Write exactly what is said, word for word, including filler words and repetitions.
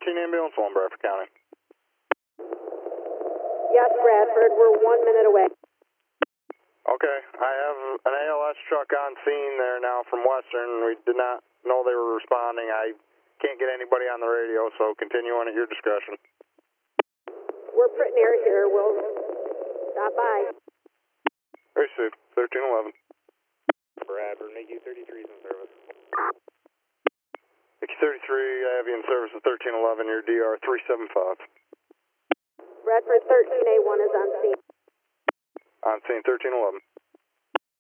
thirteen ambulance, one Bradford County. Yes, Bradford, we're one minute away. Okay, I have an A L S truck on scene there now from Western. We did not know they were responding. I can't get anybody on the radio, so continue on at your discretion. We're pretty near here. We'll stop by. Received, thirteen eleven. Bradford, Mickey thirty-three is in service. Mickey thirty-three, I have you in service at thirteen eleven, your D R three seven five. Bradford thirteen A one is on scene. On scene thirteen eleven.